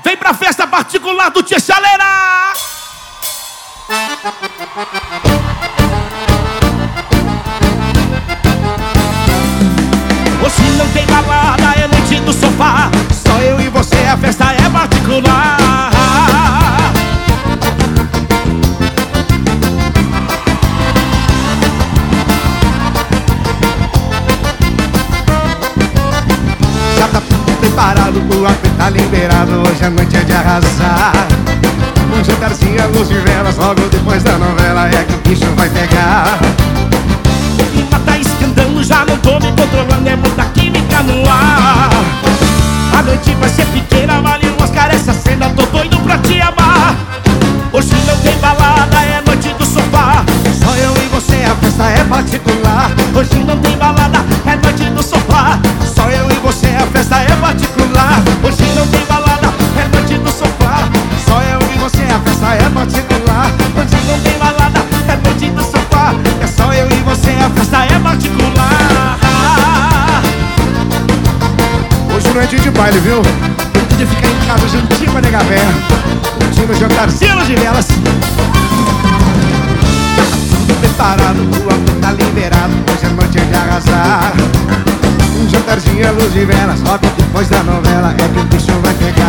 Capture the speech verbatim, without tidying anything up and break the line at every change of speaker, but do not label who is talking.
Vem pra festa particular do Tia Chaleira. Hoje não tem balada, é noite do sofá. Só eu e você, a festa é particular.
Já tá tudo preparado, o apê tá liberado. Hoje a noite é de arrasar. Um jantarzinho à luz de velas, logo depois da novela é que o bicho vai pegar.
O clima tá esquentando, já não tô me controlando, é muita química no ar. A noite vai ser pequena, vale umas careças, cena, tô doido pra te amar. Hoje não tem balada, é noite do sofá.
Só eu e você, a festa é particular.
Hoje não tem balada, é noite do sofá.
Só eu e você, a festa é particular.
Hoje não tem balada, é noite do sofá.
Só eu e você, a festa é particular.
Hoje não tem balada, é noite do sofá.
É só eu e você, a festa
Festa é particular.
Hoje não é dia de baile, viu? É dia de ficar em casa juntinho com a nega véia, curtindo o jantarzinho de velas. Tudo preparado, o apê tá liberado. Hoje a noite é de arrasar. Um jantarzinho à luz de velas, logo depois da novela é que o bicho vai pegar.